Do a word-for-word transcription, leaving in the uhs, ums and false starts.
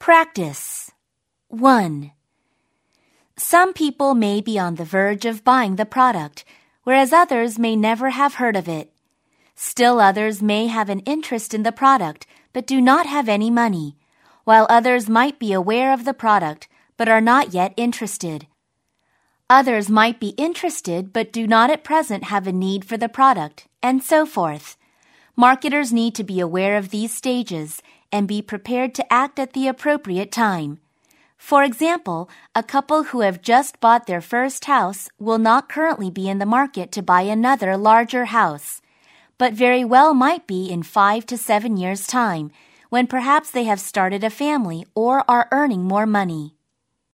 Practice. one. Some people may be on the verge of buying the product, whereas others may never have heard of it. Still others may have an interest in the product but do not have any money, while others might be aware of the product but are not yet interested. Others might be interested but do not at present have a need for the product, and so forth. Marketers need to be aware of these stages and be prepared to act at the appropriate time. For example, a couple who have just bought their first house will not currently be in the market to buy another larger house, but very well might be in five to seven years' time, when perhaps they have started a family or are earning more money.